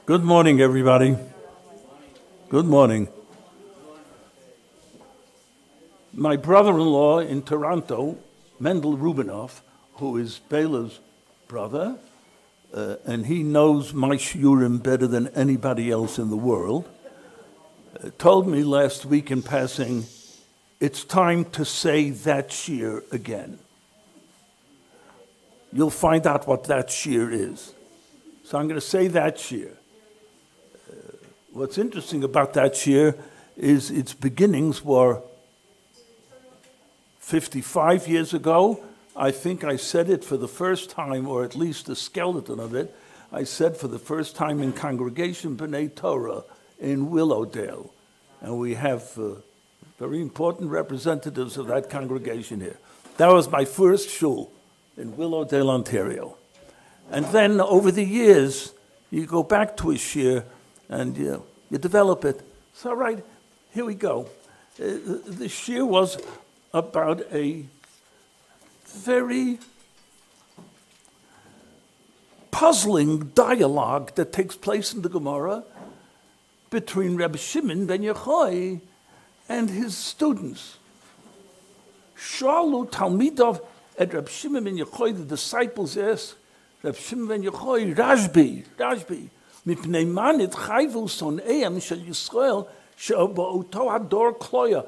Good morning, everybody. Good morning. My brother-in-law in Toronto, Mendel Rubinoff, who is Bela's brother, and he knows my shiurim better than anybody else in the world, told me last week in passing, it's time to say that shiur again. You'll find out what that shiur is. So I'm going to say that shiur. What's interesting about that shiur is its beginnings were 55 years ago. I think I said it for the first time, or at least the skeleton of it, I said for the first time in Congregation B'nai Torah in Willowdale. And we have very important representatives of that congregation here. That was my first shul in Willowdale, Ontario. And then over the years, you go back to a shiur and you develop it. So, all right, here we go. The shiur was about a very puzzling dialogue that takes place in the Gemara between Reb Shimon ben Yochai and his students. Shalu Talmidov at Reb Shimon ben Yochai, the disciples asked Reb Shimon ben Yochai, Rashbi, mipnei man et chayvu son'eim shel Yisrael she'ba'oto hador kloya.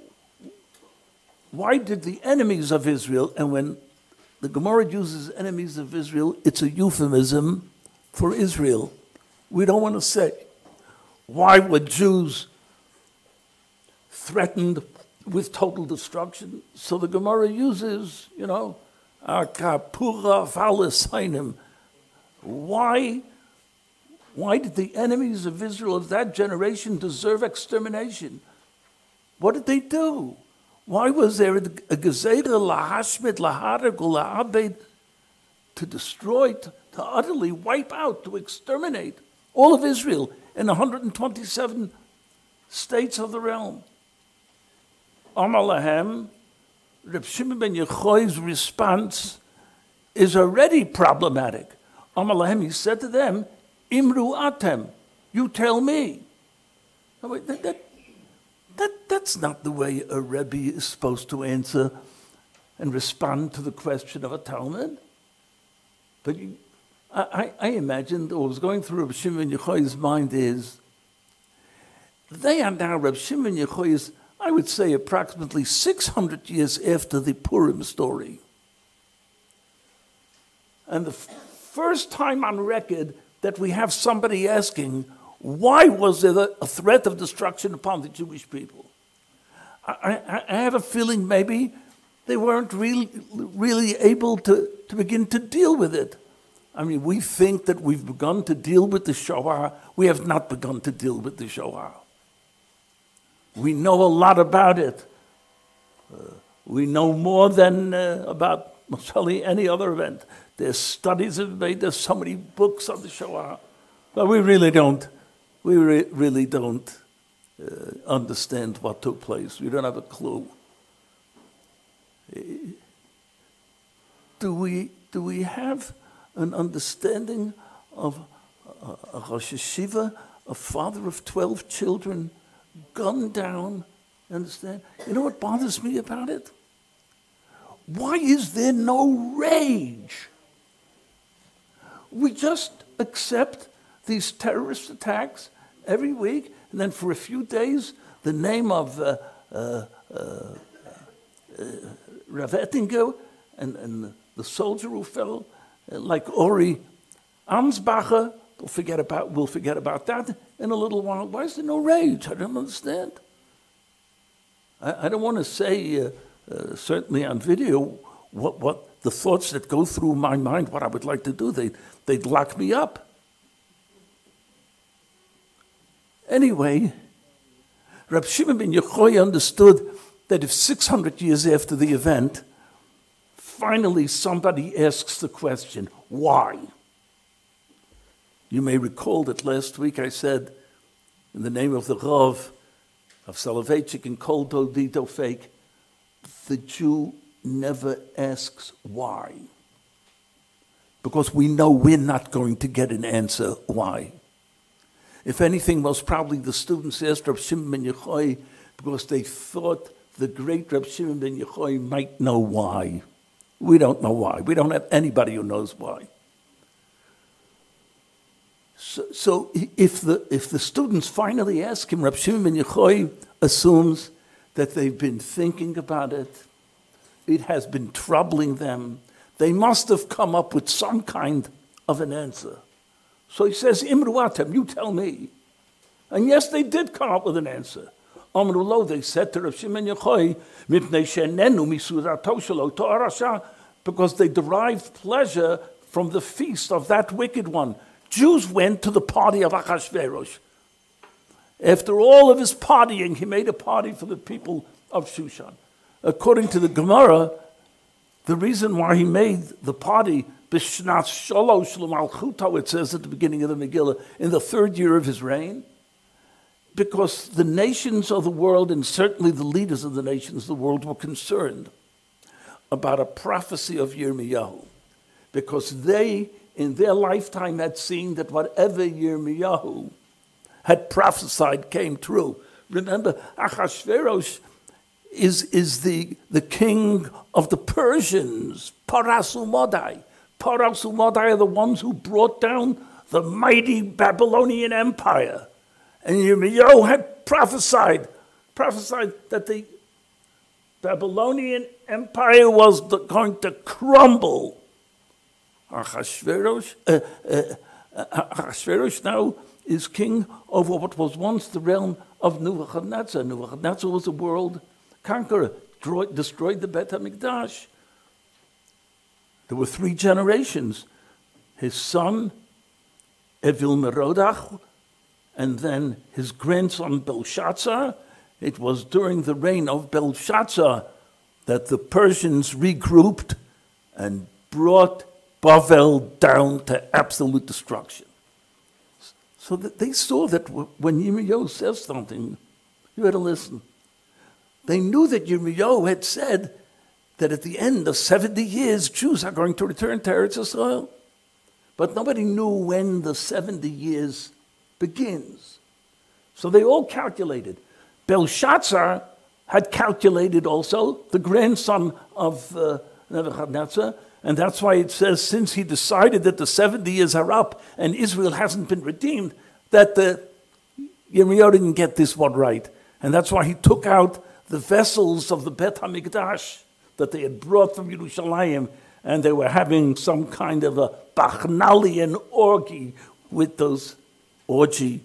Why did the enemies of Israel, and when the Gemara uses enemies of Israel, it's a euphemism for Israel. We don't want to say, why were Jews threatened with total destruction? So the Gemara uses, Kapura Phalisainim. Why did the enemies of Israel of that generation deserve extermination? What did they do? Why was there a gezeira lahashmit lahareg ula'abed to destroy, to utterly wipe out, to exterminate all of Israel in 127 states of the realm? Amar lahem, Reb Shimon ben Yochai's response is already problematic. Amar lahem, he said to them, Imru atem, you tell me. That's not the way a Rebbe is supposed to answer and respond to the question of a Talmud. But I imagine what was going through Reb Shimon Yochai's mind is, they are now, Reb Shimon Yochai is, I would say, approximately 600 years after the Purim story. And the first time on record that we have somebody asking, why was there a threat of destruction upon the Jewish people? I have a feeling maybe they weren't really able to begin to deal with it. I mean, we think that we've begun to deal with the Shoah. We have not begun to deal with the Shoah. We know a lot about it. We know more than about any other event. There's studies have made, there's so many books on the Shoah. But we really don't. We really don't understand what took place. We don't have a clue. Do we have an understanding of a Rosh Yeshiva, a father of 12 children, gunned down? Understand? You know what bothers me about it? Why is there no rage? We just accept these terrorist attacks every week, and then for a few days, the name of Rav Ettinger and the soldier who fell, like Ori Ansbacher, we'll forget about that in a little while. Why is there no rage? I don't understand. I don't want to say, certainly on video, what the thoughts that go through my mind, what I would like to do. They'd lock me up. Anyway, Reb Shimon ben Yochai understood that if 600 years after the event, finally somebody asks the question, why? You may recall that last week I said, in the name of the Rav of Soloveitchik and Kol Dodito Fake, the Jew never asks why. Because we know we're not going to get an answer why. If anything, most probably the students asked Reb Shimon ben Yochai because they thought the great Reb Shimon ben Yochai might know why. We don't know why. We don't have anybody who knows why. So if the students finally ask him, Reb Shimon ben Yochai assumes that they've been thinking about it. It has been troubling them. They must have come up with some kind of an answer. So he says, Imru atem, you tell me. And yes, they did come up with an answer. Amru lo, they said to Reb Shimon Yochai, mipnei she'enenu misurato shelo to'ar rasha, because they derived pleasure from the feast of that wicked one. Jews went to the party of Achashverosh. After all of his partying, he made a party for the people of Shushan. According to the Gemara, the reason why he made the party, B'shnat Shalosh L'malchuto, it says at the beginning of the Megillah, in the 3rd year of his reign, because the nations of the world, and certainly the leaders of the nations of the world, were concerned about a prophecy of Yirmiyahu, because they, in their lifetime, had seen that whatever Yirmiyahu had prophesied came true. Remember, Achashverosh is the king of the Persians, Paras Umadai. Paras Umadai are the ones who brought down the mighty Babylonian Empire. And Yirmiyahu had prophesied that the Babylonian Empire was going to crumble. Achashverosh now is king over what was once the realm of Nebuchadnezzar. Nebuchadnezzar was a world conqueror, destroyed the Bet HaMikdash. There were 3 generations. His son, Evil Merodach, and then his grandson, Belshazzar. It was during the reign of Belshazzar that the Persians regrouped and brought Bavel down to absolute destruction. So that they saw that when Yirmiyahu says something, you had to listen. They knew that Yirmiyahu had said that at the end of 70 years, Jews are going to return to Eretz Yisrael. But nobody knew when the 70 years begins. So they all calculated. Belshazzar had calculated also, the grandson of Nebuchadnezzar, and that's why it says, since he decided that the 70 years are up and Israel hasn't been redeemed, that Yirmiyahu didn't get this one right. And that's why he took out the vessels of the Bet HaMikdash that they had brought from Yerushalayim, and they were having some kind of a Bachnalian orgy with those clay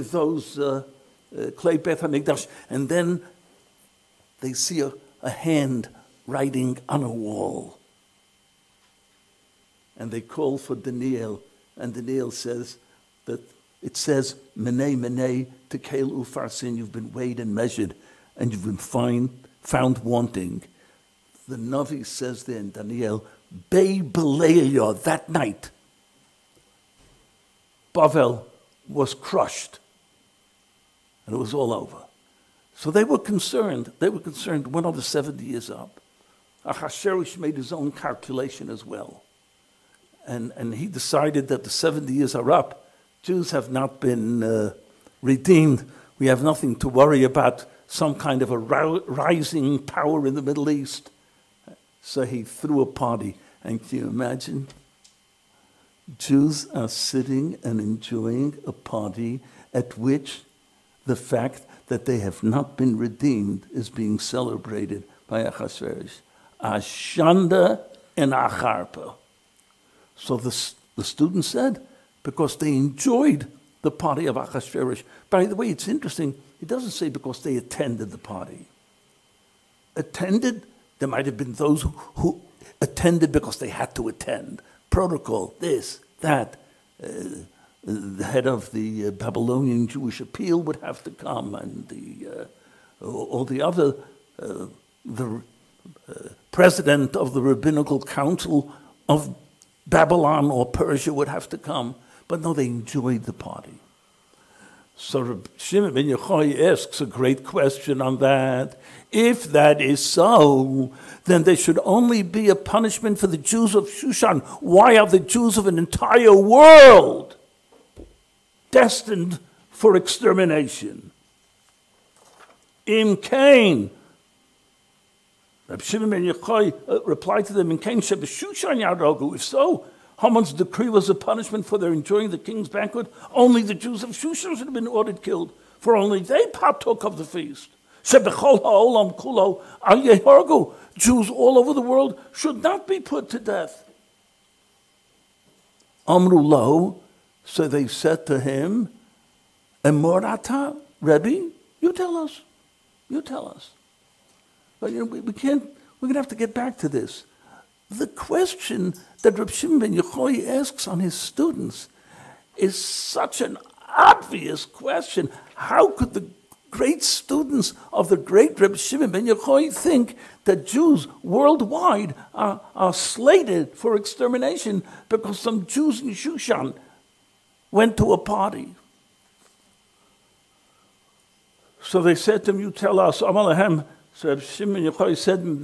Bet HaMikdash. And then they see a hand writing on a wall. And they call for Daniel, and Daniel says that it says, Menei, Menei, Tekel Ufarsin, you've been weighed and measured, and you've been found wanting. The Navi says there in Daniel, Bei Beleya, that night, Bavel was crushed, and it was all over. So they were concerned. When are the 70 years up? Achashverosh made his own calculation as well. And he decided that the 70 years are up. Jews have not been redeemed. We have nothing to worry about, some kind of a rising power in the Middle East. So he threw a party. And can you imagine? Jews are sitting and enjoying a party at which the fact that they have not been redeemed is being celebrated by Achashverosh. Ashanda and Acharpa. So the student said, because they enjoyed the party of Achashverosh. By the way, it's interesting, it doesn't say because they attended the party. Attended, there might have been those who attended because they had to attend. Protocol, this, that. The head of the Babylonian Jewish Appeal would have to come, and all the other, the president of the Rabbinical Council of Babylon or Persia would have to come. But no, they enjoyed the party. So Shimon ben Yochai asks a great question on that. If that is so, then there should only be a punishment for the Jews of Shushan. Why are the Jews of an entire world destined for extermination. Im Kain, Reb Shimon ben Yochai replied to them, Im Kain shebeshushan yarogu. If so, Haman's decree was a punishment for their enjoying the king's banquet. Only the Jews of Shushan should have been ordered killed, for only they partook of the feast. Shebechol ha'olam kulo al yehargu. Jews all over the world should not be put to death. Amru lo, so they said to him, Emorata, Rebbe, you tell us. You tell us. But we can't, we're going to have to get back to this. The question that Reb Shimon ben Yochai asks on his students is such an obvious question. How could the great students of the great Reb Shimon ben Yochai think that Jews worldwide are slated for extermination because some Jews in Shushan went to a party? So they said to him, you tell us, Amalahem. So Reb Shimon ben Yochai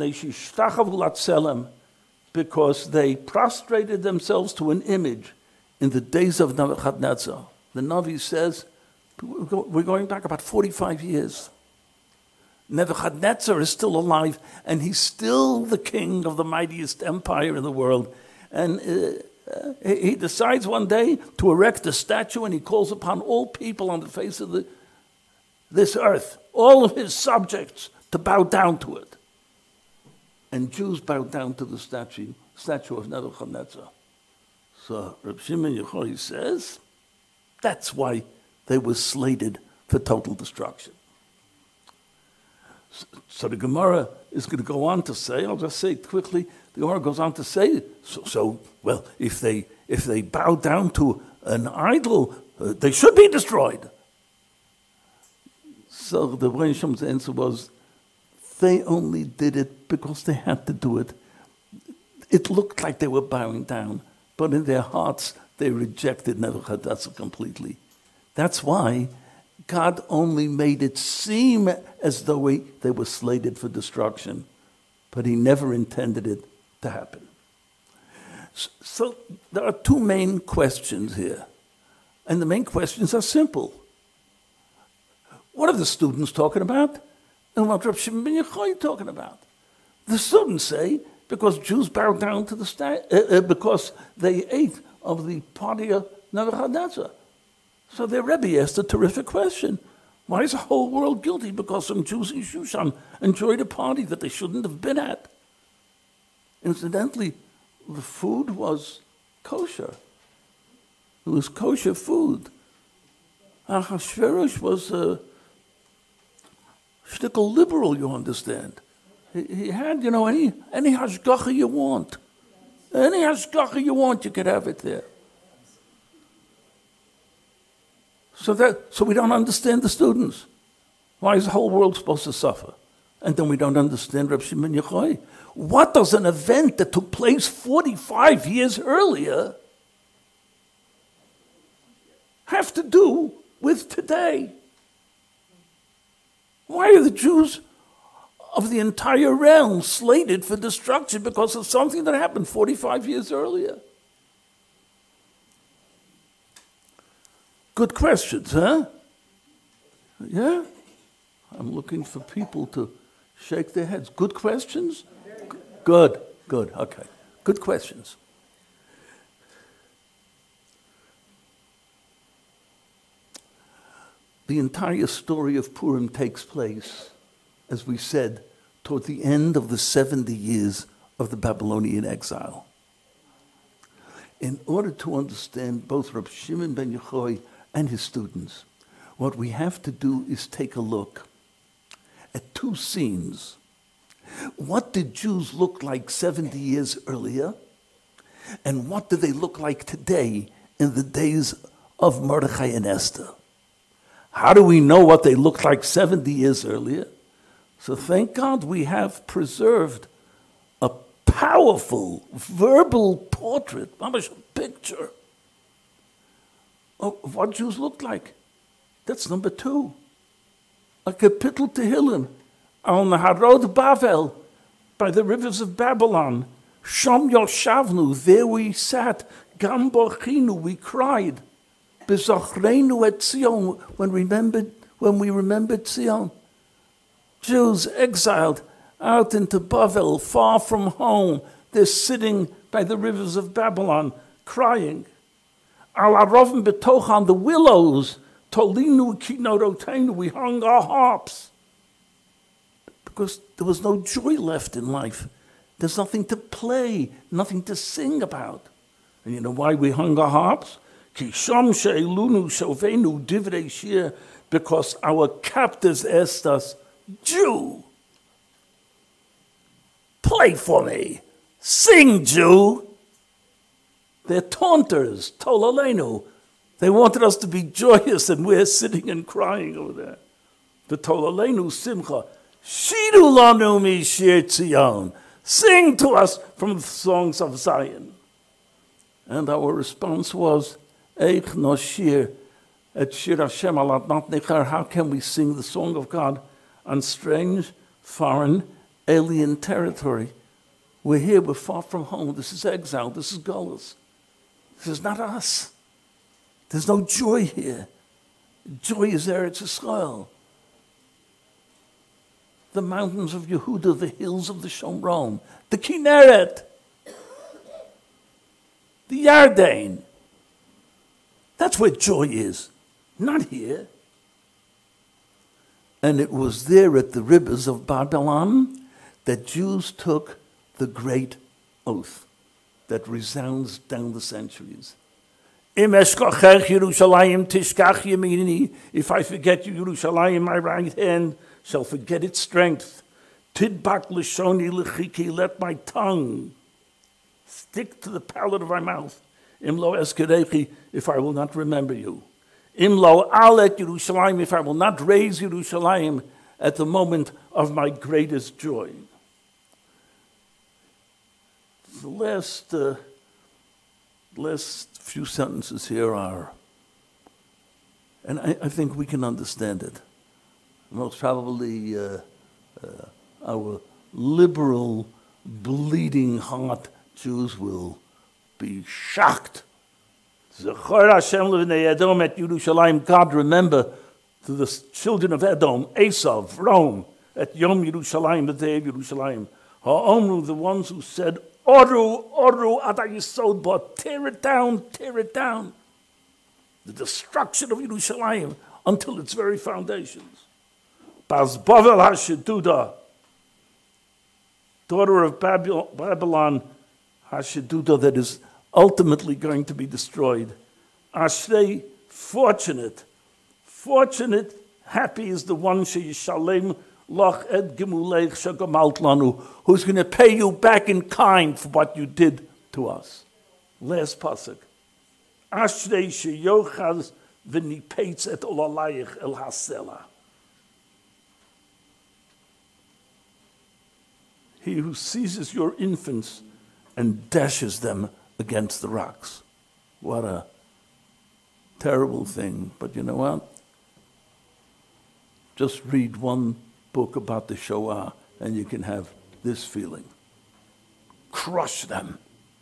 said, because they prostrated themselves to an image in the days of Nebuchadnezzar. The Navi says, we're going back about 45 years. Nebuchadnezzar is still alive, and he's still the king of the mightiest empire in the world. And he decides one day to erect a statue, and he calls upon all people on the face of this earth, all of his subjects, to bow down to it. And Jews bowed down to the statue of Nebuchadnezzar. So Reb Shimon Yochai says, that's why they were slated for total destruction. So the Gemara is going to go on to say, I'll just say it quickly, the Gemara goes on to say, well, if they bow down to an idol, they should be destroyed. So the Rebbeinu Shalom's answer was, they only did it because they had to do it. It looked like they were bowing down, but in their hearts, they rejected Nebuchadnezzar completely. That's why God only made it seem as though they were slated for destruction, but he never intended it to happen. So there are two main questions here, and the main questions are simple. What are the students talking about? And what Reb Shimon ben Yochai talking about? The students say, because Jews bowed down to the because they ate of the party of Nebuchadnezzar. So their Rebbe asked a terrific question. Why is the whole world guilty because some Jews in Shushan enjoyed a party that they shouldn't have been at? Incidentally, the food was kosher. It was kosher food. Ahasuerus was a shtickle liberal, you understand. He had, any hashgacha you want. Any hashgacha you want, you could have it there. So we don't understand the students. Why is the whole world supposed to suffer? And then we don't understand Reb Shimon ben Yochai. What does an event that took place 45 years earlier have to do with today? Why are the Jews of the entire realm slated for destruction because of something that happened 45 years earlier? Good questions, huh? Yeah? I'm looking for people to shake their heads. Good questions? Good, okay. Good questions. The entire story of Purim takes place, as we said, toward the end of the 70 years of the Babylonian exile. In order to understand both Reb Shimon ben Yochai and his students, what we have to do is take a look at two scenes. What did Jews look like 70 years earlier? And what do they look like today in the days of Mordechai and Esther? How do we know what they looked like 70 years earlier? So thank God we have preserved a powerful verbal portrait, a picture of what Jews looked like. That's number two. A kapitel Tehillim on the Harod Bavel, by the rivers of Babylon. Shom Yoshavnu, there we sat. Gam Borchinu, we cried. B'zochreinu et Zion, when we remembered Zion. Jews exiled out into Bavel, far from home. They're sitting by the rivers of Babylon, crying. Al arovim betochan, the willows, tolinu kinoroteinu, we hung our harps. Because there was no joy left in life. There's nothing to play, nothing to sing about. And you know why we hung our harps? Because our captors asked us, Jew, play for me. Sing, Jew. They're taunters, tolalenu. They wanted us to be joyous, and we're sitting and crying over there. The tolalenu simcha. Shidu lanu mi shir Tzion. Sing to us from the songs of Zion. And our response was, Eich noshir et shir Hashem al admat nechar. How can we sing the song of God on strange, foreign, alien territory? We're here, we're far from home. This is exile, this is Golus. This is not us. There's no joy here. Joy is Eretz Yisrael. The mountains of Yehuda, the hills of the Shomron, the Kinneret, the Yarden. That's where joy is, not here. And it was there at the rivers of Babylon that Jews took the great oath that resounds down the centuries. If I forget you, Yerushalayim, my right hand shall forget its strength. Tidbak l'shoni l'chiki, let my tongue stick to the palate of my mouth. Imlo eskerechi, if I will not remember you. Imlo alet Yerushalayim, if I will not raise Yerushalayim at the moment of my greatest joy. The last few sentences here are, and I think we can understand it. Most probably our liberal, bleeding heart Jews will be shocked. Zechor Hashem l'vnei Edom et Yerushalayim. God, remember to the children of Edom, Esav, Rome, at Yom Yerushalayim, the day of Yerushalayim. Ha'omru, the ones who said, Oru ad Yisod, but tear it down, tear it down. The destruction of Yerushalayim until its very foundations. Baz Bavel HaSheduda, daughter of Babylon HaSheduda, that is ultimately going to be destroyed. Ashrei, fortunate, happy is the one Sheyishalem Lach ed Gemuleich Shagamalt Lanu, who's going to pay you back in kind for what you did to us. Last pasuk. Ashrei sheyochaz v'nipeitz et olalayich el hasela. He who seizes your infants and dashes them against the rocks. What a terrible thing. But you know what? Just read one book about the Shoah and you can have this feeling. Crush them.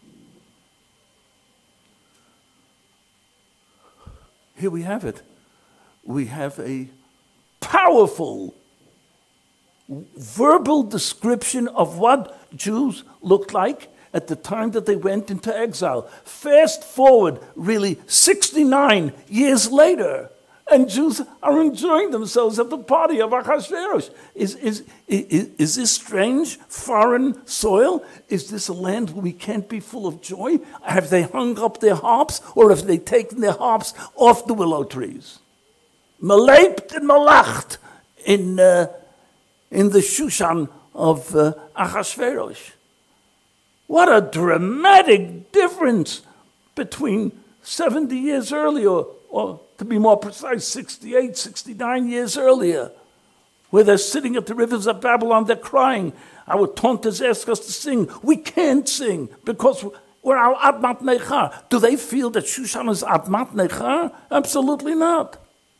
Here we have it. We have a powerful verbal description of what Jews looked like at the time that they went into exile. Fast forward, really, 69 years later, and Jews are enjoying themselves at the party of Achashverosh. Is this strange foreign soil? Is this a land where we can't be full of joy? Have they hung up their harps, or have they taken their harps off the willow trees? Malept and malacht in the Shushan of Achashverosh. What a dramatic difference between 70 years earlier, or to be more precise, 68, 69 years earlier, where they're sitting at the rivers of Babylon, they're crying. Our taunters ask us to sing. We can't sing because we're our Admat Nechar. Do they feel that Shushan is Admat Nechar? Absolutely not.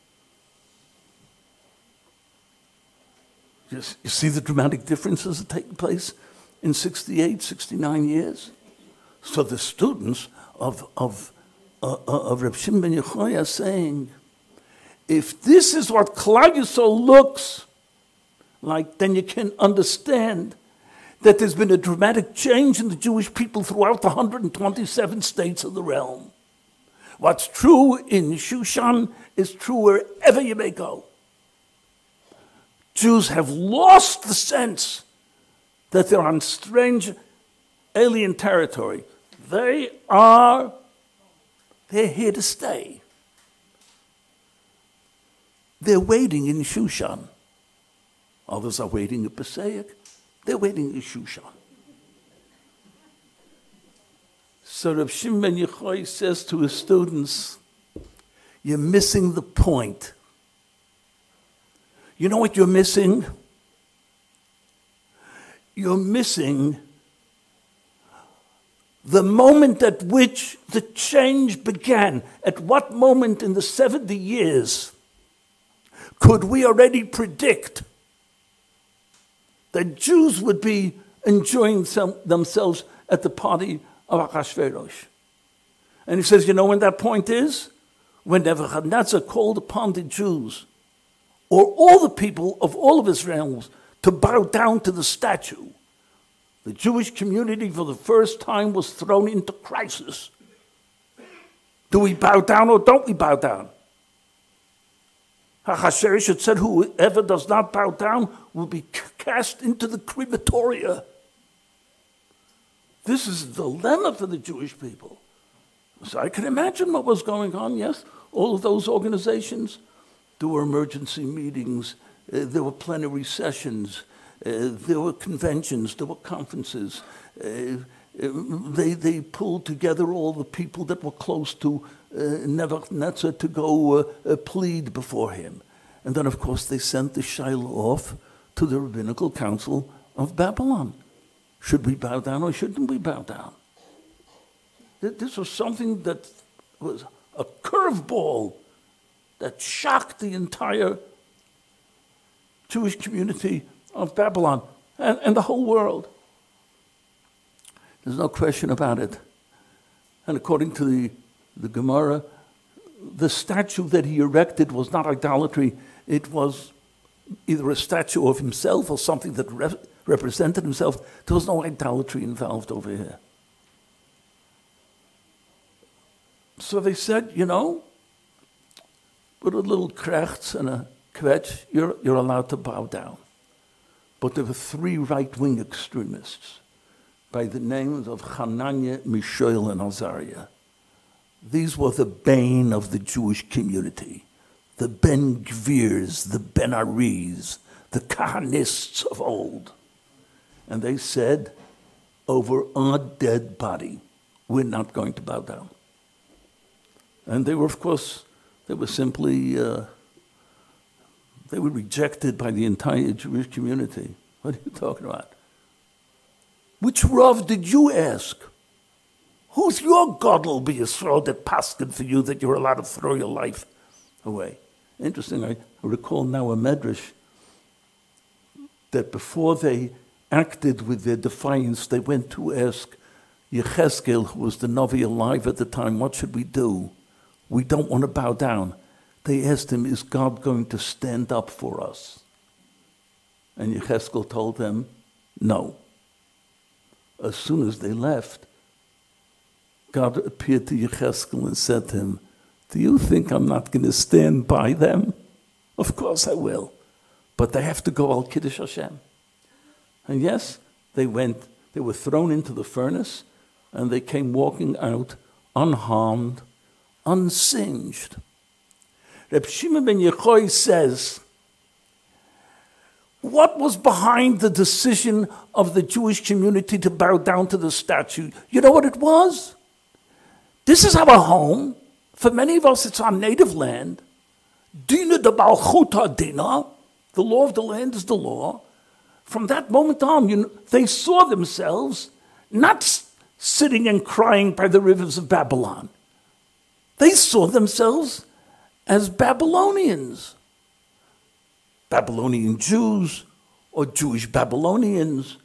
You see the dramatic differences that take place in 68, 69 years? So the students of of Reb Shimon ben Yochai saying, if this is what Klal Yisrael looks like, then you can understand that there's been a dramatic change in the Jewish people throughout the 127 states of the realm. What's true in Shushan is true wherever you may go. Jews have lost the sense that they're on strange alien territory. They're here to stay. They're waiting in Shushan. Others are waiting at Passaic. They're waiting in Shushan. So Reb Shimon ben Yochai says to his students, you're missing the point. You know what you're missing? You're missing the moment at which the change began. At what moment in the 70 years could we already predict that Jews would be enjoying themselves at the party of Achashverosh? And he says, you know when that point is? When Nebuchadnezzar called upon the Jews, or all the people of all of Israel, to bow down to the statue. The Jewish community for the first time was thrown into crisis. Do we bow down or don't we bow down? Achashverosh had said, whoever does not bow down will be cast into the crematoria. This is a dilemma for the Jewish people. So I can imagine what was going on, yes? All of those organizations, there were emergency meetings, there were plenary sessions, there were conventions, there were conferences. They pulled together all the people that were close to Nebuchadnezzar to go plead before him. And then, of course, they sent the Shiloh off to the Rabbinical Council of Babylon. Should we bow down or shouldn't we bow down? This was something that was a curveball that shocked the entire Jewish community of Babylon and the whole world. There's no question about it. And according to the Gemara, the statue that he erected was not idolatry. It was either a statue of himself or something that represented himself. There was no idolatry involved over here. So they said, you know, with a little krechts and a kvetch, you're allowed to bow down. But there were three right-wing extremists by the names of Hananiah, Mishael, and Azariah. These were the bane of the Jewish community. The Ben Gvirs, the Ben Aris, the Kahanists of old. And they said, over our dead body, we're not going to bow down. And they were, of course, they were simply, they were rejected by the entire Jewish community. What are you talking about? Which Rav did you ask? Who's your Gadol B'Yisrael that paskin for you that you're allowed to throw your life away? Interesting, I recall now a medrash that before they acted with their defiance, they went to ask Yechezkel, who was the Navi alive at the time, what should we do? We don't want to bow down. They asked him, is God going to stand up for us? And Yechezkel told them, no. As soon as they left, God appeared to Yechezkel and said to him, do you think I'm not going to stand by them? Of course I will. But they have to go al Kiddush Hashem. And yes, they went, they were thrown into the furnace, and they came walking out unharmed, unsinged. Reb Shimon ben Yochai says, what was behind the decision of the Jewish community to bow down to the statue? You know what it was? This is our home. For many of us, it's our native land. Dina de Balchuta Dina. The law of the land is the law. From that moment on, they saw themselves not sitting and crying by the rivers of Babylon. They saw themselves as Babylonians. Babylonian Jews, or Jewish Babylonians,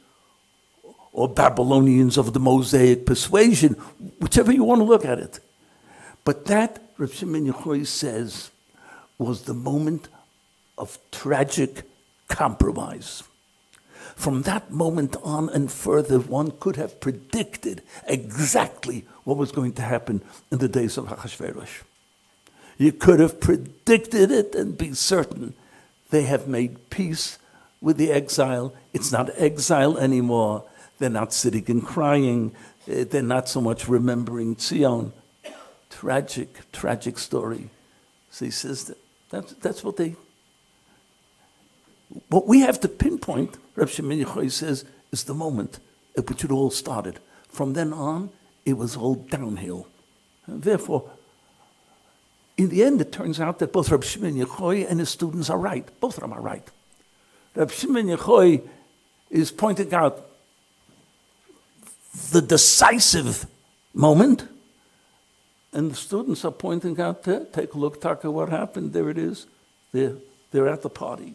or Babylonians of the Mosaic persuasion, whichever you want to look at it. But that, Reb Shimon Yochai says, was the moment of tragic compromise. From that moment on and further, one could have predicted exactly what was going to happen in the days of Achashverosh. You could have predicted it and be certain. They have made peace with the exile. It's not exile anymore. They're not sitting and crying. They're not so much remembering Zion. Tragic, tragic story. So he says that's what they... What we have to pinpoint, Reb Shimon Yochai says, is the moment at which it all started. From then on, it was all downhill. And therefore, in the end, it turns out that both Reb Shimon Yochai and his students are right. Both of them are right. Reb Shimon Yochai is pointing out the decisive moment, and the students are pointing out, take a look, Taka, what happened. There it is. They're at the party.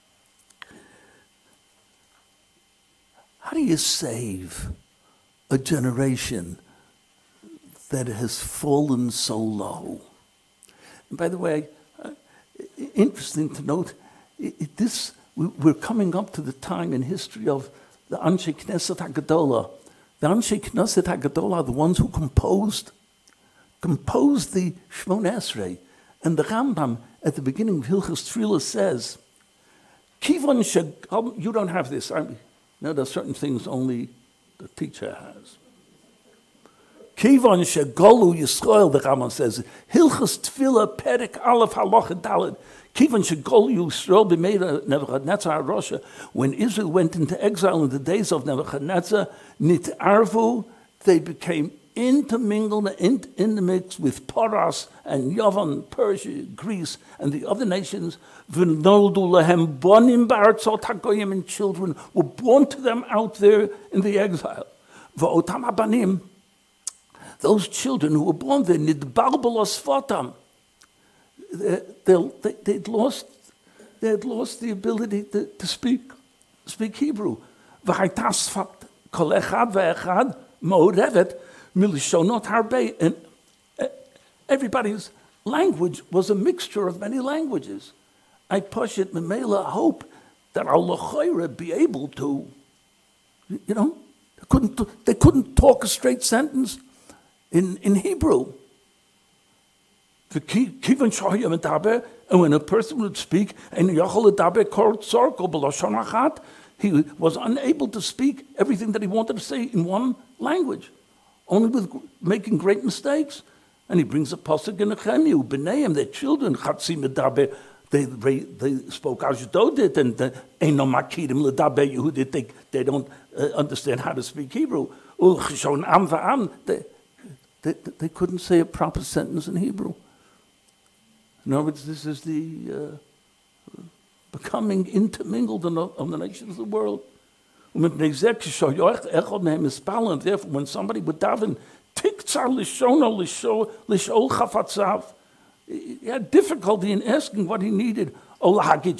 How do you save a generation that has fallen so low? And by the way, interesting to note, we're coming up to the time in history of the Anshe Knesset HaGadolah. The Anshe Knesset HaGadolah are the ones who composed the Shmona Esrei. And the Rambam at the beginning of Hilchos Tefillah says, Kivon you don't have this, no, there are certain things only the teacher has. Kivon shegolu Yisrael, the Rambam says, Hilchos Tefillah Perek Aleph Halacha Daled. Kivon shegolu Yisrael b'mei Nebuchadnezzar HaRosha. When Israel went into exile in the days of Nebuchadnezzar, Nit'arvu, they became intermingled in the mix with Paras and Yavan, Persia, Greece, and the other nations. V'noldu lahem bonim ba'artzot hagoyim, and children were born to them out there in the exile. V'otam abanim, those children who were born there, nidbarbel osfotam, they'd lost the ability to speak Hebrew. V'haitasfat kol echad ve'echad mo'orevet milishonot harbei, and everybody's language was a mixture of many languages. I push it, Memela, hope that Allah be able to, they couldn't talk a straight sentence in Hebrew. And when a person would speak, he was unable to speak everything that he wanted to say in one language, only with making great mistakes. And he brings a pasuk in Nehemiah, B'neiim, their children, Chatzi Medaber, they spoke Ashdodit, and Eino Makirim Ledaber Yehudit, they don't understand how to speak Hebrew. Ulchishon Am Va'am, they couldn't say a proper sentence in Hebrew. In other words, this is the becoming intermingled of the nations of the world. And therefore, when somebody would daven, Tiktzar Lishono Lishol Chafatzav, he had difficulty in asking what he needed. Or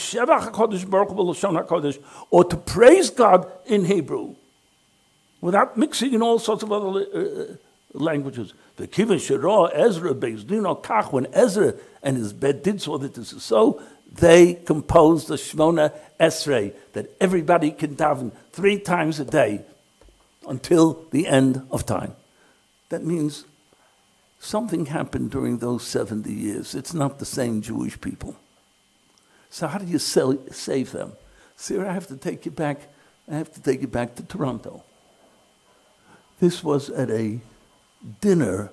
to praise God in Hebrew, without mixing in all sorts of other languages. The Kivin Shirah, Ezra, Bezdino, Kach, when Ezra and his bed did saw that this is so, they composed the Shmona Esrei, that everybody can daven 3 times a day until the end of time. That means something happened during those 70 years. It's not the same Jewish people. So how do you save them? Sarah, I have to take you back to Toronto. This was at a dinner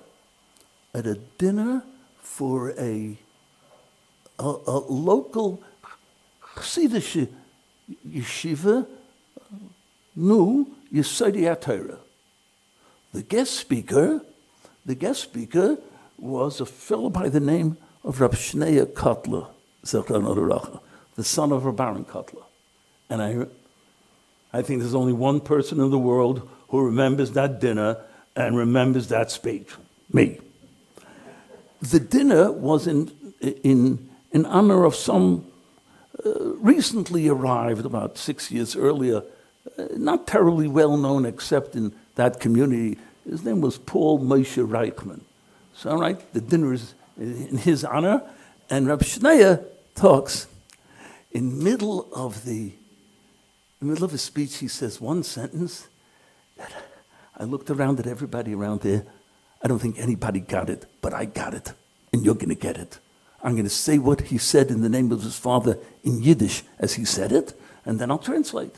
for a local Chassidish yeshiva, Nu Yesodei HaTorah. The guest speaker was a fellow by the name of Rab Shneur Kotler, the son of Rab Aaron Kotler. And I think there's only one person in the world who remembers that dinner and remembers that speech, me. The dinner was in honor of some recently arrived, about 6 years earlier, not terribly well known except in that community. His name was Paul Moshe Reichman. So, all right, the dinner is in his honor, and Rabbi Shnaya talks. In the middle of his speech, he says one sentence that I looked around at everybody around there. I don't think anybody got it, but I got it, and you're going to get it. I'm going to say what he said in the name of his father in Yiddish as he said it, and then I'll translate.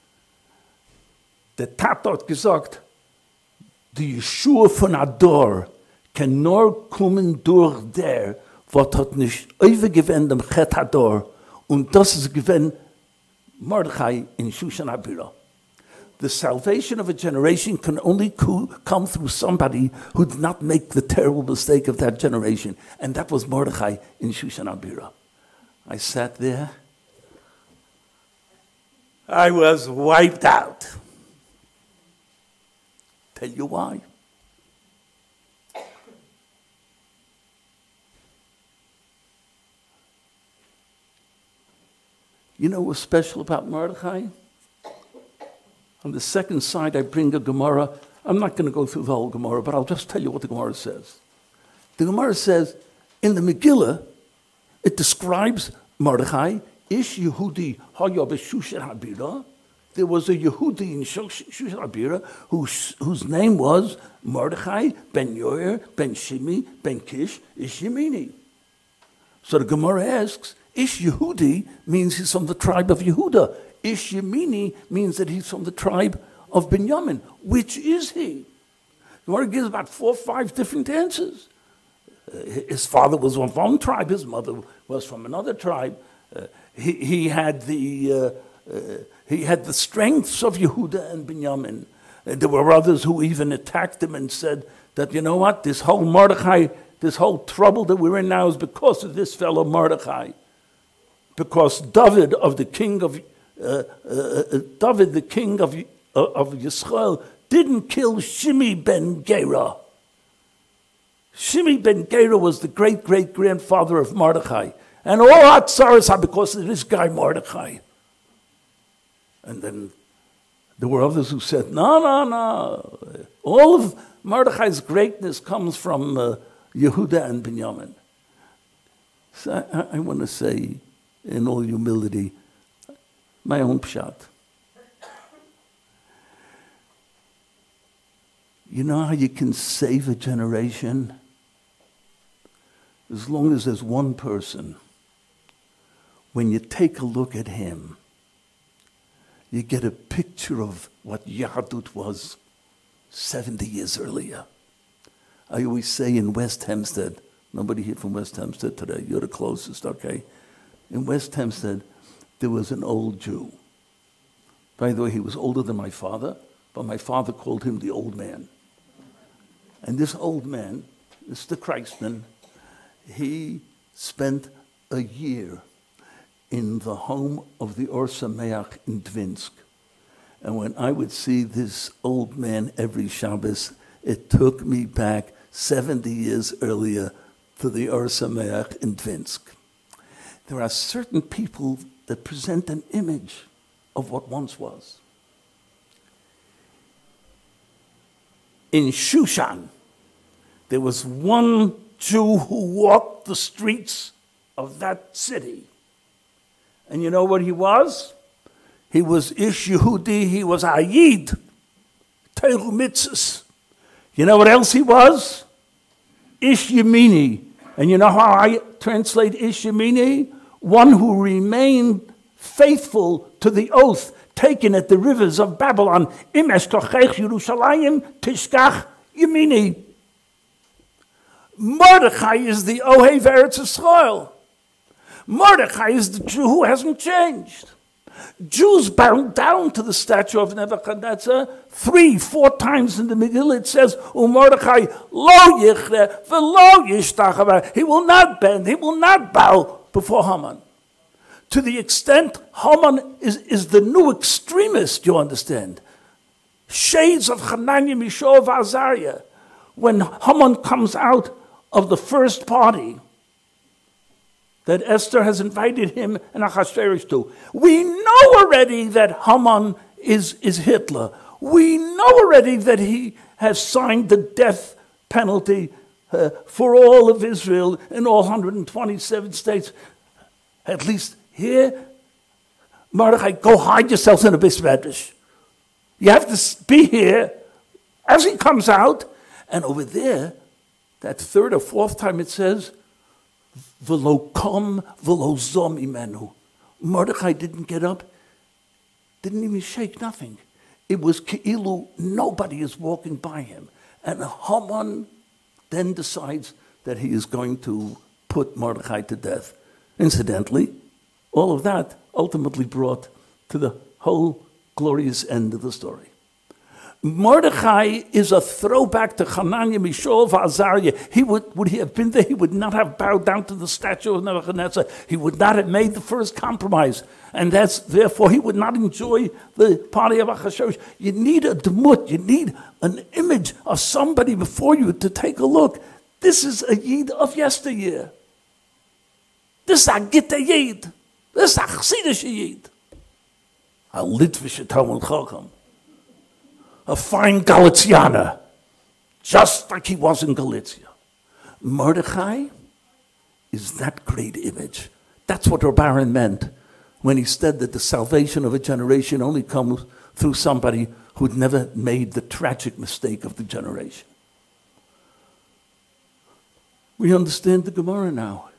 Der Tat hat gesagt, die Yeshua von Ador kann nur kommen durch der, was hat nicht übergewinnt dem Chet Ador, und das ist gewinnt Mordechai in Shushan Abira. The salvation of a generation can only come through somebody who did not make the terrible mistake of that generation. And that was Mordechai in Shushan Abira. I sat there. I was wiped out. Tell you why. You know what's special about Mordechai? On the second side, I bring a Gemara. I'm not going to go through the whole Gemara, but I'll just tell you what the Gemara says. The Gemara says, in the Megillah, it describes Mordechai, Ish Yehudi Haya b'Shushan Habira. There was a Yehudi in Shushan Habira whose name was Mordechai ben Yoyer ben Shimi ben Kish Ish Yemini. So the Gemara asks, Ish Yehudi means he's from the tribe of Yehuda. Ish Yemini means that he's from the tribe of Binyamin. Which is he? The Gemara gives about 4 or 5 different answers. His father was from one tribe, his mother was from another tribe. He had the strengths of Yehuda and Binyamin. There were others who even attacked him and said that, you know what, this whole Mordechai, this whole trouble that we're in now is because of this fellow Mordechai. Because David, the king of Yisrael, didn't kill Shimi ben Gera. Shimi ben Gera was the great-great-grandfather of Mordechai. And all Hatzaras are because of this guy Mordechai. And then there were others who said, no. All of Mordechai's greatness comes from Yehuda and Binyamin. So I want to say, in all humility, my own pshat. You know how you can save a generation? As long as there's one person, when you take a look at him, you get a picture of what Yahadut was 70 years earlier. I always say in West Hempstead, nobody here from West Hempstead today, you're the closest, okay? In West Hempstead, there was an old Jew. By the way, he was older than my father, but my father called him the old man. And this old man, Mr. Kreisman, he spent a year in the home of the Or Sameach in Dvinsk. And when I would see this old man every Shabbos, it took me back 70 years earlier to the Or Sameach in Dvinsk. There are certain people that present an image of what once was. In Shushan, there was one Jew who walked the streets of that city. And you know what he was? He was Ish Yehudi, he was Ayid, Teiru Mitzvahs. You know what else he was? Ish Yemini. And you know how I translate Ish Yemini? One who remained faithful to the oath taken at the rivers of Babylon. Im eshkochech Yerushalayim tishkach Yemini. Mordechai is the Ohev Eretz Yisrael. Mordechai is the Jew who hasn't changed. Jews bow down to the statue of Nebuchadnezzar 3-4 times in the Megillah. It says, Mordechai lo yichre v'lo yishtachava. He will not bend, he will not bow before Haman. To the extent Haman is the new extremist, you understand. Shades of Hananiah, Mishael, of Azariah. When Haman comes out of the first party that Esther has invited him and Achashverosh to, we know already that Haman is Hitler. We know already that he has signed the death penalty for all of Israel in all 127 states. At least here, Mordechai, go hide yourself in a beis medrash. You have to be here as he comes out. And over there, that third or fourth time it says, V'lo kom v'lo zom imenu. Mordechai didn't get up, didn't even shake, nothing. It was ke'ilu, nobody is walking by him. And Haman then decides that he is going to put Mordechai to death. Incidentally, all of that ultimately brought to the whole glorious end of the story. Mordechai is a throwback to Hananiah, Mishael, Azariah. Would he have been there? He would not have bowed down to the statue of Nebuchadnezzar. He would not have made the first compromise. And therefore he would not enjoy the party of Achashverosh. You need a demut, you need an image of somebody before you to take a look. This is a Yid of yesteryear. This is a Gitta Yid. This is a Chassidish Yid. A Litvische Talmud Chacham. A fine Galicianer, just like he was in Galicia. Mordechai is that great image. That's what Reb Aaron meant when he said that the salvation of a generation only comes through somebody who'd never made the tragic mistake of the generation. We understand the Gemara now.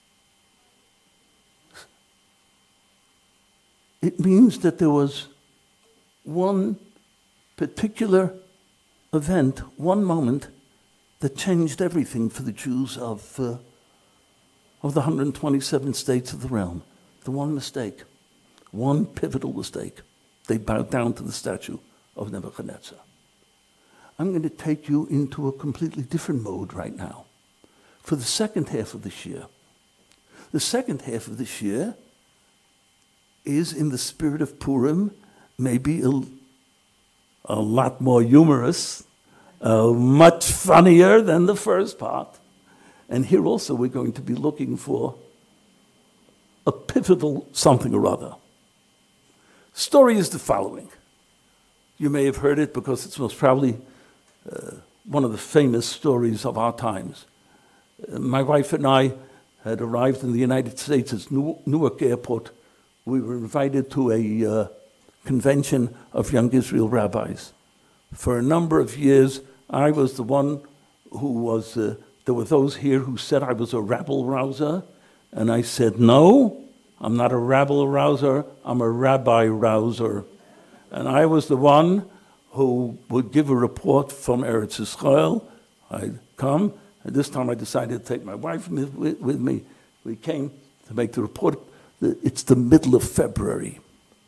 It means that there was one particular event, one moment, that changed everything for the Jews of the 127 states of the realm. The one mistake, one pivotal mistake. They bowed down to the statue of Nebuchadnezzar. I'm going to take you into a completely different mode right now for the second half of this year. The second half of this year is in the spirit of Purim, maybe a lot more humorous, much funnier than the first part. And here also we're going to be looking for a pivotal something or other. Story is the following. You may have heard it because it's most probably one of the famous stories of our times. My wife and I had arrived in the United States at Newark Airport. We were invited to a convention of Young Israel rabbis. For a number of years, I was the one who was, there were those here who said I was a rabble-rouser, and I said, no, I'm not a rabble-rouser, I'm a rabbi-rouser. And I was the one who would give a report from Eretz Yisrael. I'd come, and this time I decided to take my wife with me. We came to make the report. It's the middle of February.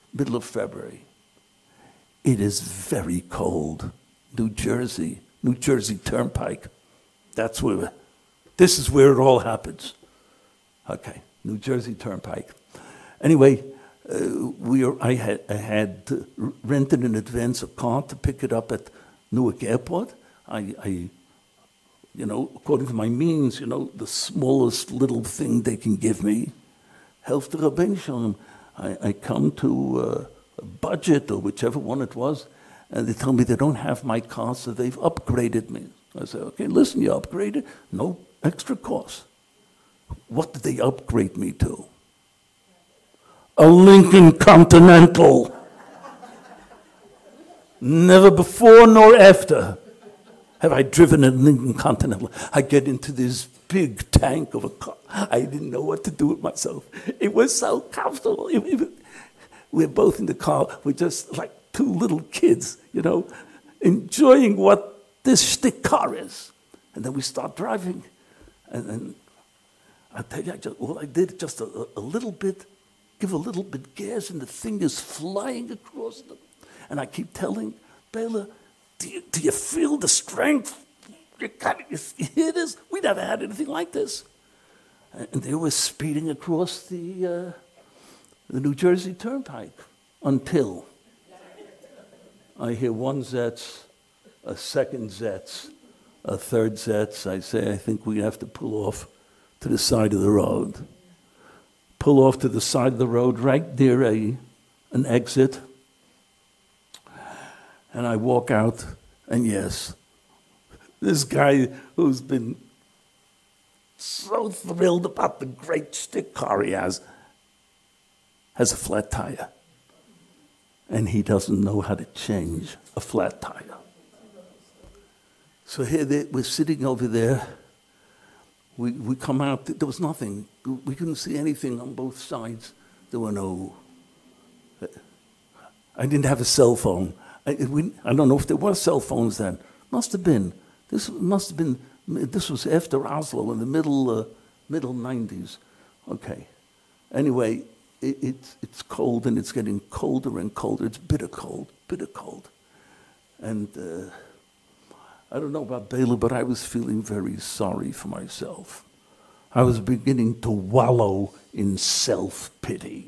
It is very cold. New Jersey Turnpike. This is where it all happens. Okay, New Jersey Turnpike. Anyway, I had rented in advance a car to pick it up at Newark Airport. I according to my means, the smallest little thing they can give me. Helfte Rabbeinu Shalom. I come to a budget or whichever one it was, and they tell me they don't have my car, so they've upgraded me. I say, okay, listen, you upgraded, no extra cost. What did they upgrade me to? A Lincoln Continental. Never before nor after have I driven a Lincoln Continental. I get into this big tank of a car. I didn't know what to do with myself. It was so comfortable. We're both in the car. We're just like two little kids, enjoying what this shtick car is. And then we start driving. And I tell you, all I did, just a little bit, give a little bit gas, and the thing is flying across them. And I keep telling Bela, do you feel the strength? You hear this? We never had anything like this. And they were speeding across the New Jersey Turnpike until I hear one Zetz, a second Zetz, a third Zetz. I say, I think we have to pull off to the side of the road. Pull off to the side of the road right near an exit. And I walk out, and yes, this guy who's been so thrilled about the great stick car he has a flat tire. And he doesn't know how to change a flat tire. So here we're sitting over there. We come out, there was nothing. We couldn't see anything on both sides. There were no... I didn't have a cell phone. I don't know if there were cell phones then. Must have been. This was after Oslo in the middle 90s. Okay. Anyway, it's cold and it's getting colder and colder. It's bitter cold. And I don't know about Bela, but I was feeling very sorry for myself. I was beginning to wallow in self-pity.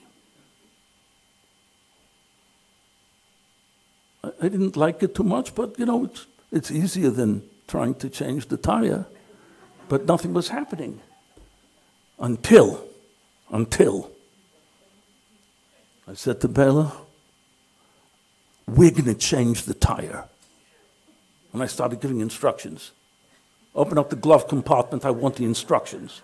I didn't like it too much, but it's easier than trying to change the tire. But nothing was happening until I said to Bela, we're going to change the tire. And I started giving instructions. Open up the glove compartment, I want the instructions.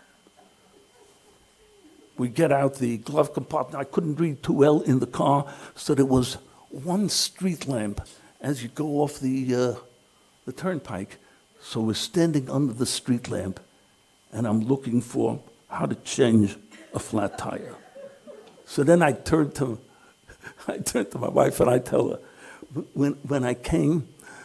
We get out the glove compartment. I couldn't read too well in the car, so there was one street lamp as you go off the turnpike. So we're standing under the street lamp, and I'm looking for how to change a flat tire. So then I turned to my wife and I tell her, when I came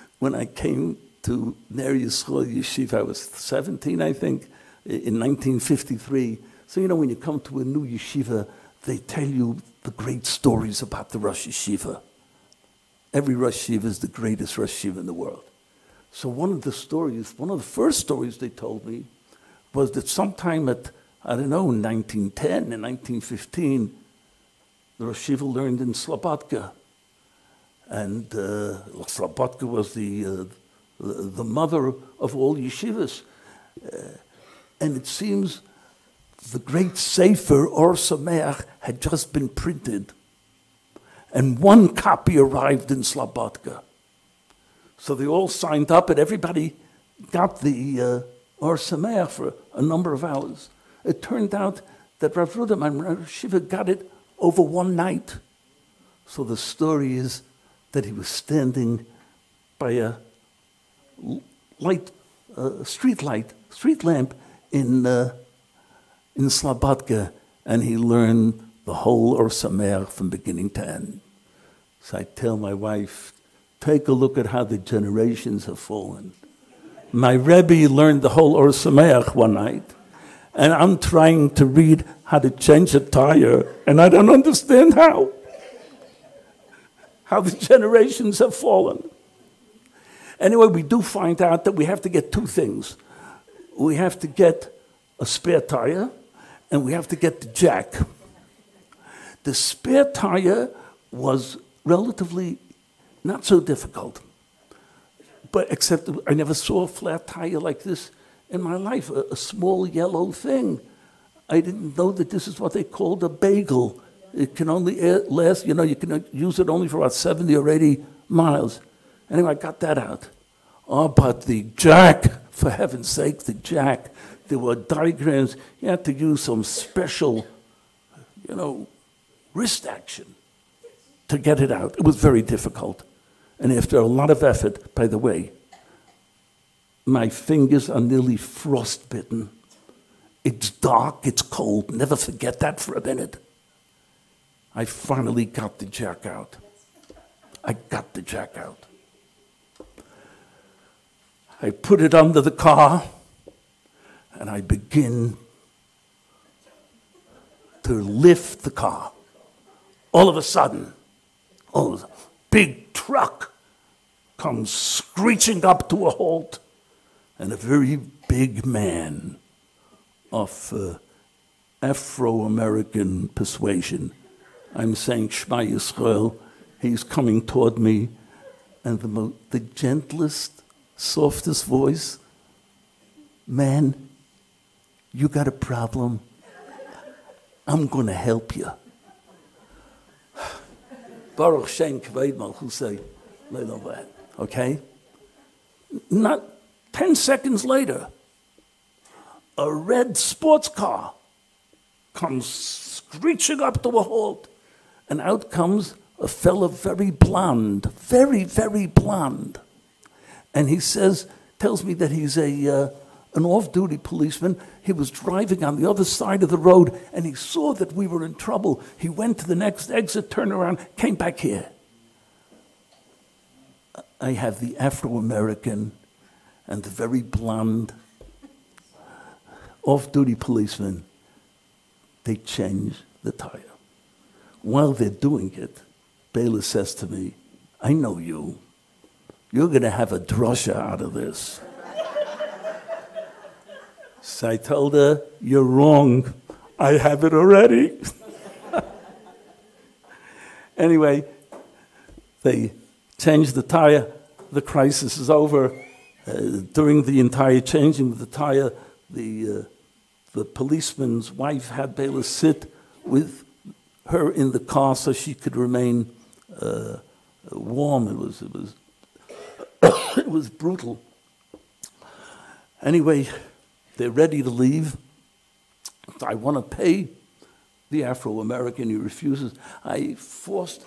to Ner Yisrael Yeshiva, I was 17, I think, in 1953. So when you come to a new yeshiva, they tell you the great stories about the Rosh Yeshiva. Every Rosh Yeshiva is the greatest Rosh Yeshiva in the world. So one of the first stories they told me was that sometime at, 1910 and 1915, the Rosh Yeshiva learned in Slobodka. And Slobodka was the mother of all yeshivas. And it seems the great Sefer Or Sameach had just been printed. And one copy arrived in Slobodka. So they all signed up and everybody got the Or Sameach for a number of hours. It turned out that Rav Ruderman, Rav Shiva, got it over one night. So the story is that he was standing by a street lamp in Slobodka, and he learned the whole Or Sameach from beginning to end. So I tell my wife, take a look at how the generations have fallen. My Rebbe learned the whole Or Sameach one night, and I'm trying to read how to change a tire, and I don't understand how the generations have fallen. Anyway, we do find out that we have to get two things. We have to get a spare tire, and we have to get the jack. The spare tire was relatively not so difficult, but except I never saw a flat tire like this in my life, a small yellow thing. I didn't know that this is what they called a bagel. It can only last, you can use it only for about 70 or 80 miles. Anyway, I got that out. Oh, but the jack, for heaven's sake, the jack. There were diagrams. You had to use some special, wrist action to get it out. It was very difficult. And after a lot of effort, by the way, my fingers are nearly frostbitten. It's dark, it's cold. Never forget that for a minute. I finally got the jack out. I put it under the car, and I begin to lift the car. All of a sudden, big truck comes screeching up to a halt, and a very big man of Afro-American persuasion. I'm saying Shema Yisrael. He's coming toward me, and the gentlest, softest voice, man, you got a problem. I'm going to help you. Baruch Shem Kavod Malchusay LeilVad. Okay? Not 10 seconds later, a red sports car comes screeching up to a halt, and out comes a fella very blonde, very, very blonde. And he tells me that he's an off-duty policeman. He was driving on the other side of the road, and he saw that we were in trouble. He went to the next exit, turned around, came back here. I have the Afro-American and the very blonde off-duty policeman. They change the tire. While they're doing it, Bela says to me, I know you. You're going to have a drasha out of this. So I told her, you're wrong. I have it already. Anyway, they changed the tire. The crisis is over. During the entire changing of the tire, the policeman's wife had Bela sit with her in the car so she could remain warm. It was brutal. Anyway, they're ready to leave. I want to pay the Afro-American. He refuses. I forced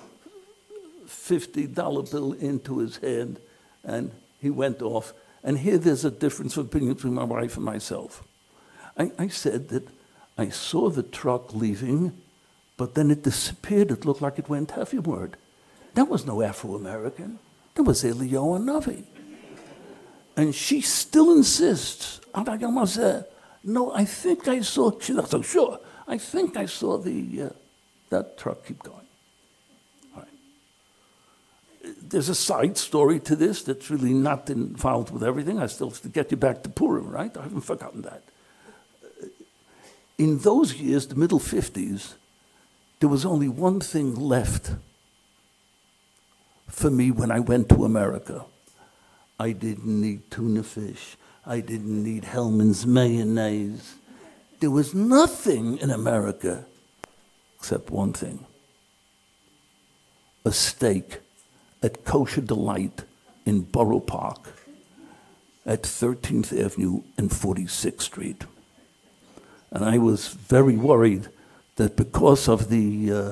$50 bill into his hand, and he went off. And here there's a difference of opinion between my wife and myself. I said that I saw the truck leaving, but then it disappeared. It looked like it went heavenward. That was no Afro-American. That was Eliyahu Hanavi. And she still insists. I'm like, no, I think I saw, she's not so sure. I think I saw that truck keep going. All right. There's a side story to this that's really not involved with everything. I still have to get you back to Purim, right? I haven't forgotten that. In those years, the middle 50s, there was only one thing left for me when I went to America. I didn't need tuna fish. I didn't need Hellman's mayonnaise. There was nothing in America except one thing. A steak at Kosher Delight in Borough Park at 13th Avenue and 46th Street. And I was very worried that because of the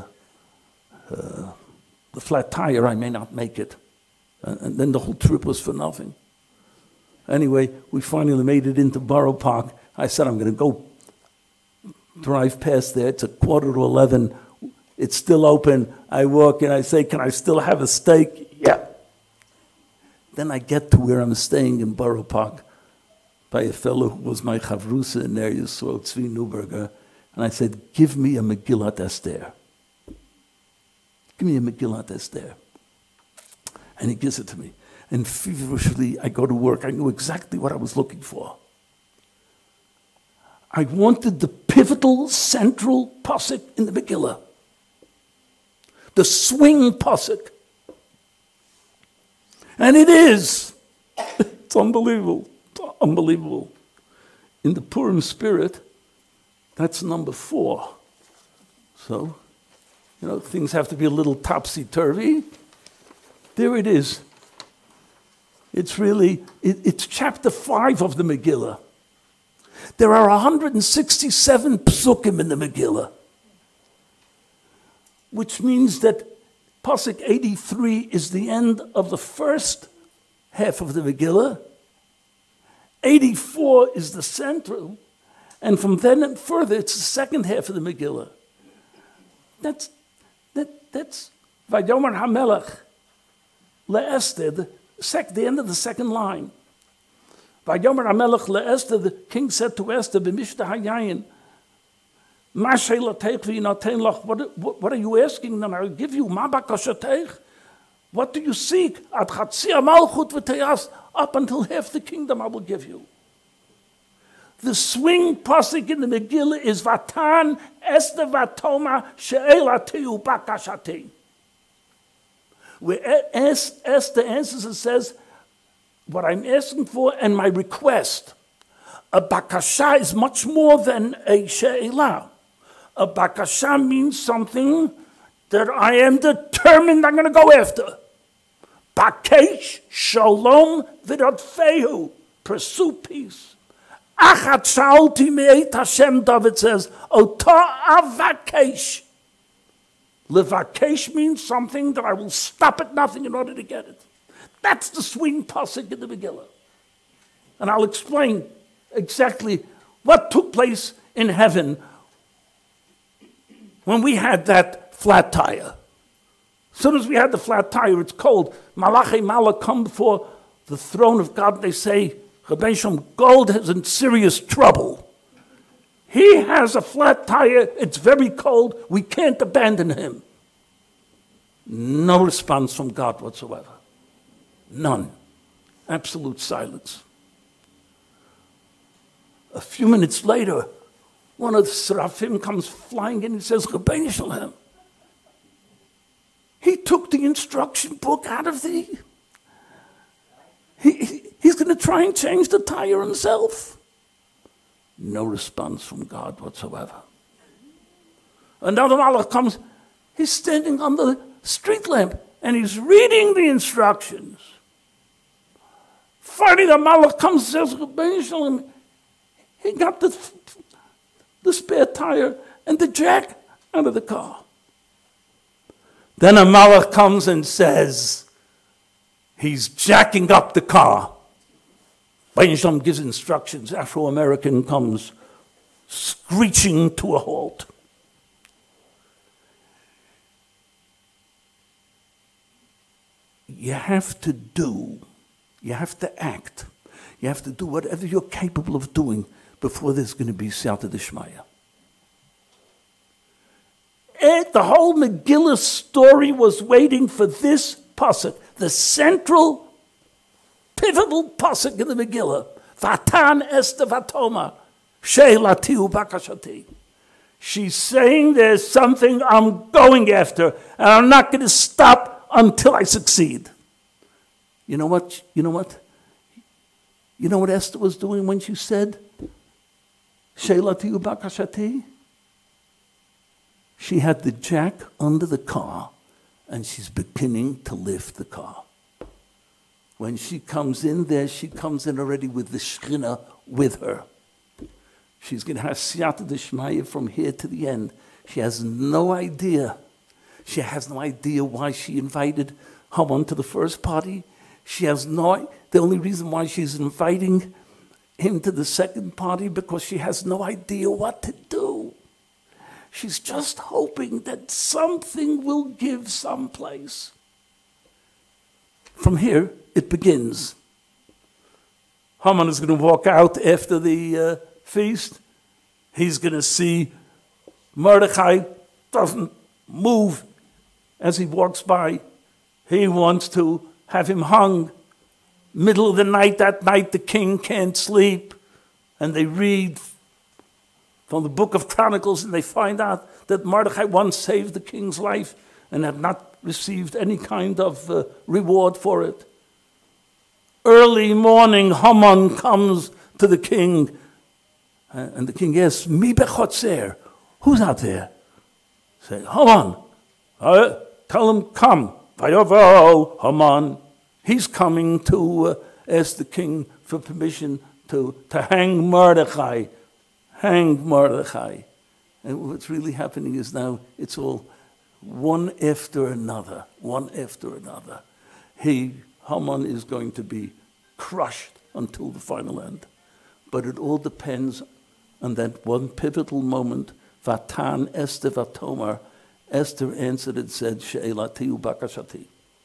flat tire, I may not make it. And then the whole trip was for nothing. Anyway, we finally made it into Borough Park. I said, I'm going to go drive past there. It's 11:15. It's still open. I walk in. I say, can I still have a steak? Yeah. Then I get to where I'm staying in Borough Park by a fellow who was my chavrusa in there, Yisrael Tzvi Neuberger. And I said, give me a Megillat Esther. Give me a Megillat Esther. And he gives it to me. And feverishly, I go to work. I knew exactly what I was looking for. I wanted the pivotal, central pasuk in the Megillah. The swing pasuk. And it is. It's unbelievable. It's unbelievable. In the Purim spirit, that's number 4. So, things have to be a little topsy-turvy. There it is. It's really, it's chapter 5 of the Megillah. There are 167 psukim in the Megillah, which means that Pasuk 83 is the end of the first half of the Megillah. 84 is the central, and from then and further, it's the second half of the Megillah. That's Vayomer HaMelech le'Esther, the end of the second line. Vayomer HaMelech le'Esther, the king said to Esther, B'mishta hayayin, what are you asking? Then I'll give you. What do you seek? Up until half the kingdom I will give you. The swing pasuk in the Megillah is Vatan Esther Vatoma She'elati Ubakashati. Where Esther answers and says, what I'm asking for and my request. A bakasha is much more than a she'elah. A bakasha means something that I am determined I'm going to go after. Bakesh shalom v'rodfehu. Pursue peace Achat sha'alti me'et Hashem, David says, Ota avakesh. Levakesh means something that I will stop at nothing in order to get it. That's the swing pasuk in the Megillah. And I'll explain exactly what took place in heaven when we had that flat tire. As soon as we had the flat tire, it's cold. Malachei Malach come before the throne of God. They say, Rebbeinu Shalom, Gold is in serious trouble. He has a flat tire. It's very cold. We can't abandon him. No response from God whatsoever. None. Absolute silence. A few minutes later, one of the Seraphim comes flying in and says, Rebbeinu Shalom, he took the instruction book out of the... He's going to try and change the tire himself. No response from God whatsoever. Another Malach comes, he's standing on the street lamp and he's reading the instructions. Finally, the Malach comes and says, Rebbeinu Shalom, he got the spare tire and the jack out of the car. Then a Malach comes and says, he's jacking up the car. Rebbeinu Shalom gives instructions. Afro-American comes screeching to a halt. You have to act, you have to do whatever you're capable of doing before there's going to be Siyata D'Shmaya. The whole Megillah story was waiting for this pasuk, the central, pivotal pasuk in the Megillah. Vatan Esther Vatoma, She'elatiu Bakashati. She's saying there's something I'm going after, and I'm not going to stop until I succeed. You know what? You know what Esther was doing when she said, She'elatiu Bakashati? She had the jack under the car, and she's beginning to lift the car. When she comes in there, she comes in already with the Shekhinah with her. She's going to have Siyata D'Shmaya from here to the end. She has no idea. She has no idea why she invited Haman to the first party. She has no... The only reason why she's inviting him to the second party, because she has no idea what to do. She's just hoping that something will give someplace. From here, it begins. Haman is going to walk out after the feast. He's going to see Mordechai doesn't move as he walks by. He wants to have him hung. Middle of the night, that night the king can't sleep. And they read from the book of Chronicles, and they find out that Mordechai once saved the king's life and had not received any kind of reward for it. Early morning, Haman comes to the king, and the king asks, Mi bechotzer? Who's out there? Say, Haman. Tell him, come. Vayovo, Haman. He's coming to ask the king for permission to hang Mordechai. Hang Mordechai. And what's really happening is now it's all one after another, one after another. Haman is going to be crushed until the final end. But it all depends on that one pivotal moment. Vatan Esther Vatomar. Esther answered and said, She'elatiu Bakashati.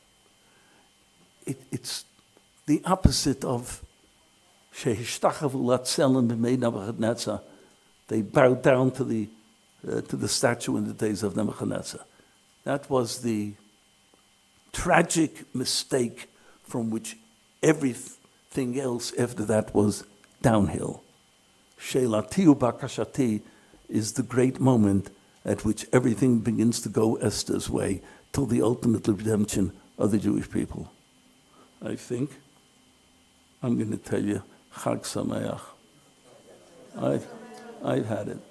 It's the opposite of Shehishtachavu Latzelim B'mei Nebuchadnezzar. They bowed down to the statue in the days of Nebuchadnezzar. That was the tragic mistake from which everything else after that was downhill. She'elatiu Bakashati is the great moment at which everything begins to go Esther's way till the ultimate redemption of the Jewish people. I think I'm going to tell you, Chag Sameach. I've had it.